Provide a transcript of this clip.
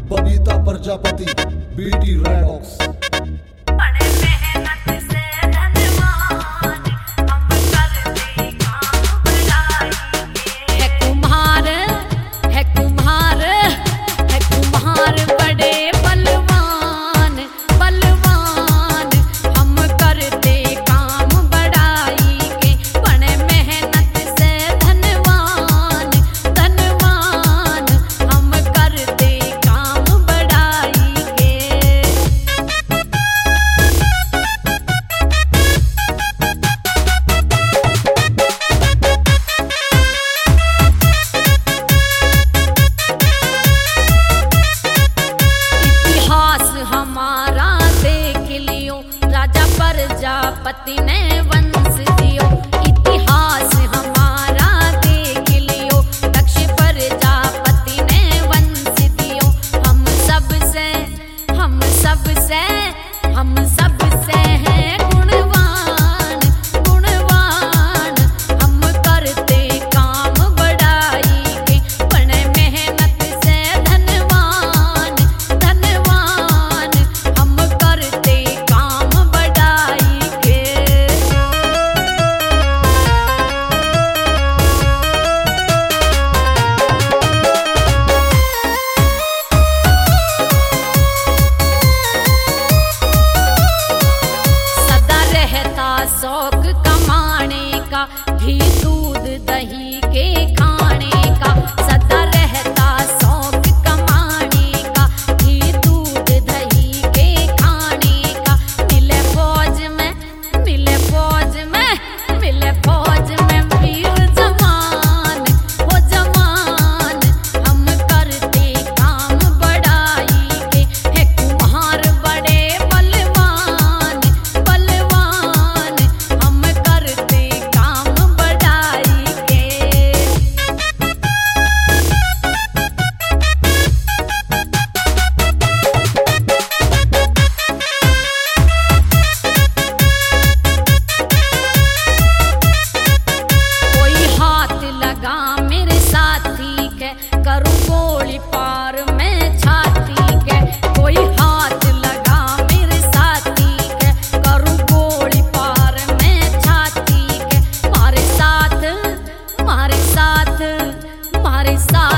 बबीता प्रजापति, बीटी रैडॉक्स। प्रजापति ने वंश दियो, इतिहास हमारा देख लियो। दक्ष प्रजापति ने वंश दियो। हम सबसे हैं गुणवान, गुणवान। हम करते काम बड़ाई के, बड़े मेहनत से धनवान, धनवान। हम करते काम बड़ाई के। सदा रहता शौक कमाने का, घी दूध दही के खाने का। सदा रहता शौक कमाने का, घी दूध दही के खाने का। मिले फौज में, मिले फौज में, मिले फौज में वीर जवान, हो जवान। हम करते काम बड़ाई के, है कुम्हार बड़े बलवान, बलवान। हम करते काम बड़ाई के। कोई हाथ लगा मेरे साथी के, करूं गोली पार में छाती के। कोई हाथ लगा मेरे साथी के, करूं गोली पार में छाती के। मारे साथ, मारे साथ, मारे साथ